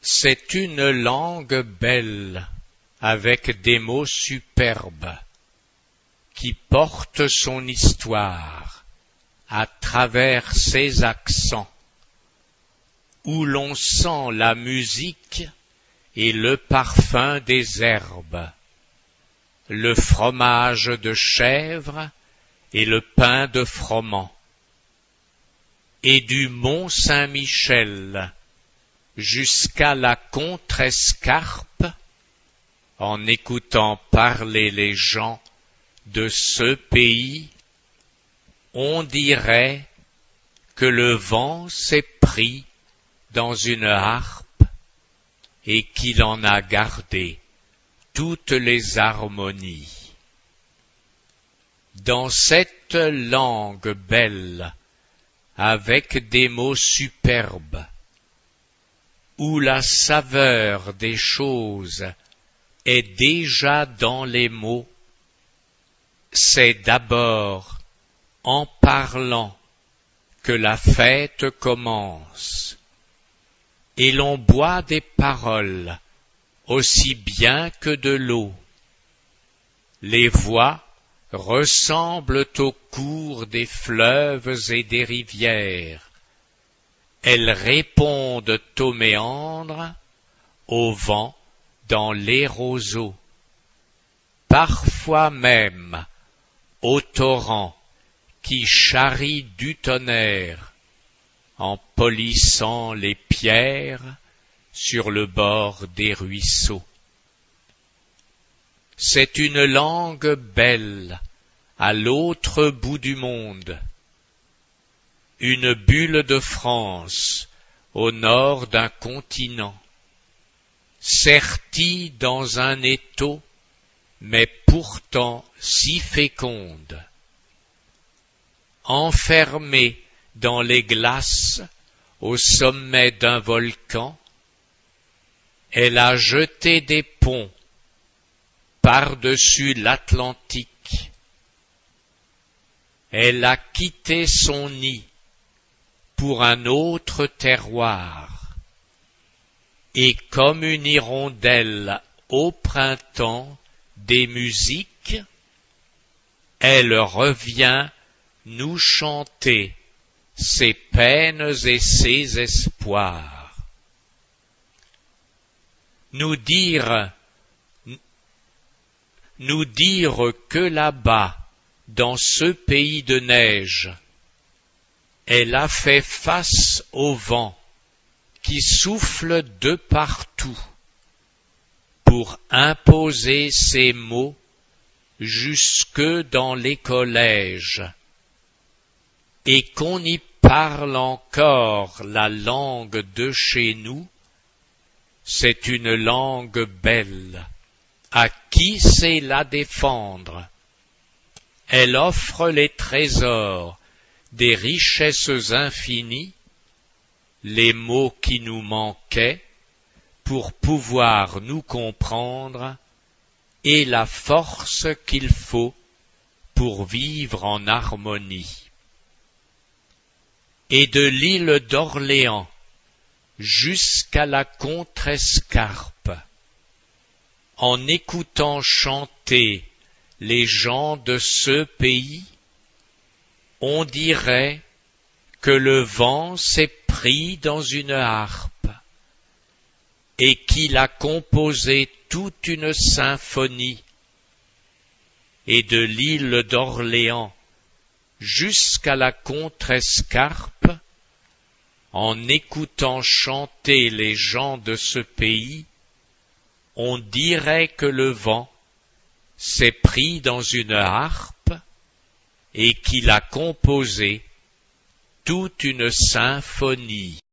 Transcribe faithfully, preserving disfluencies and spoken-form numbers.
C'est une langue belle, avec des mots superbes, qui porte son histoire à travers ses accents, où l'on sent la musique et le parfum des herbes, le fromage de chèvre et le pain de froment, et du mont Saint-Michel jusqu'à la Contrescarpe, en écoutant parler les gens de ce pays, on dirait que le vent s'est pris dans une harpe et qu'il en a gardé toutes les harmonies. Dans cette langue belle, avec des mots superbes, où la saveur des choses est déjà dans les mots, c'est d'abord en parlant que la fête commence, et l'on boit des paroles aussi bien que de l'eau. Les voix ressemblent au cours des fleuves et des rivières. Elles répondent aux méandres, au vent dans les roseaux, parfois même au torrent qui charrie du tonnerre en polissant les pierres sur le bord des ruisseaux. C'est une langue belle à l'autre bout du monde, une bulle de France au nord d'un continent, sertie dans un étau, mais pourtant si féconde. Enfermée dans les glaces au sommet d'un volcan, elle a jeté des ponts par-dessus l'Atlantique. Elle a quitté son nid pour un autre terroir, et comme une hirondelle au printemps des musiques, elle revient nous chanter ses peines et ses espoirs. Nous dire, nous dire que là-bas, dans ce pays de neige, elle a fait face au vent qui souffle de partout pour imposer ses mots jusque dans les collèges, et qu'on y parle encore la langue de chez nous. C'est une langue belle, à qui sait la défendre. Elle offre les trésors des richesses infinies, les mots qui nous manquaient pour pouvoir nous comprendre, et la force qu'il faut pour vivre en harmonie. Et de l'île d'Orléans jusqu'à la Contrescarpe, en écoutant chanter les gens de ce pays, on dirait que le vent s'est pris dans une harpe et qu'il a composé toute une symphonie. Et de l'île d'Orléans jusqu'à la Contrescarpe, en écoutant chanter les gens de ce pays, on dirait que le vent s'est pris dans une harpe et qu'il a composé toute une symphonie.